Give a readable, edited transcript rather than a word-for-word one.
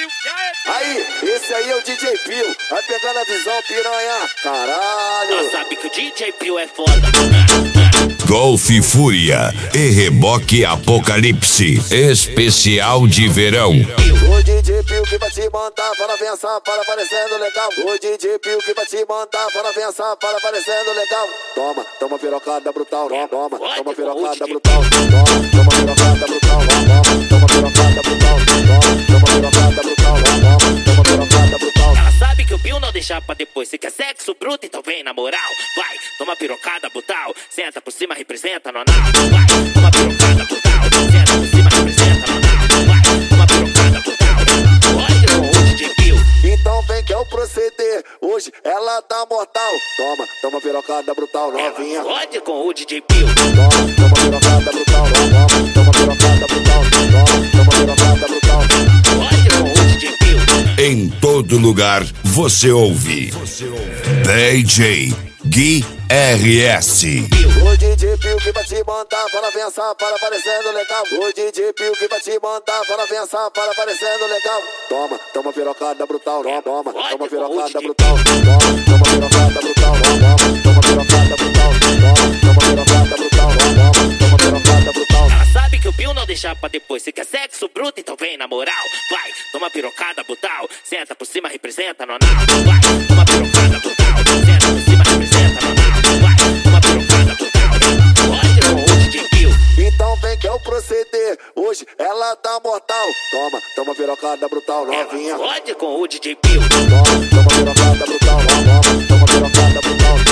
Aí, esse aí é o DJ Pio. Vai pegando a visão, piranha. Caralho. Nós sabe que o DJ Pio é foda. Golf Fúria e Reboque Apocalipse. Especial de verão. O DJ Pio que vai te mandar para avançar, para parecendo legal. O DJ Pio que vai te mandar para avançar, para parecendo legal. Toma, toma pirocada brutal. Toma, toma pirocada brutal. Toma pirocada brutal. Toma pirocada brutal. Toma pirocada brutal. Toma pirocada brutal. Ela sabe que o Pio não deixa pra depois. Se quer sexo bruto, então vem na moral. Vai, toma pirocada brutal. Senta por cima, representa no anal. Vai, toma pirocada brutal. Senta por cima, representa no anal. Vai, toma pirocada brutal. Olha com o DJ Pio. Então vem que é o proceder. Hoje ela tá mortal. Toma, toma pirocada brutal, novinha. Pode com o DJ Pio. Toma, toma pirocada brutal. Toma pirocada brutal. Toma pirocada brutal. Pode com o DJ Pio. Em todo lugar você ouve. DJ Gui RS. O DJ Pio que vai te mandar para avançar, para parecendo legal. O DJ Pio que vai te mandar para avançar, para parecendo legal. Toma, toma pirocada brutal. Toma, toma pirocada brutal. Toma pirocada brutal. Toma pirocada brutal. Toma pirocada brutal. Toma pirocada brutal. Ela sabe que o Pio não deixa pra depois. Se quer sexo bruto, então vem na moral. Vai, toma pirocada brutal. Senta por cima, representa no anal. Vai, toma pirocada brutal. Senta por cima, representa no anal. Vai, toma pirocada brutal. Pode com o DJ Pio. Então vem que é o proceder. Hoje ela tá mortal. Toma, toma pirocada brutal, novinha. Pode com o DJ Pio. Toma pirocada brutal. Toma pirocada brutal.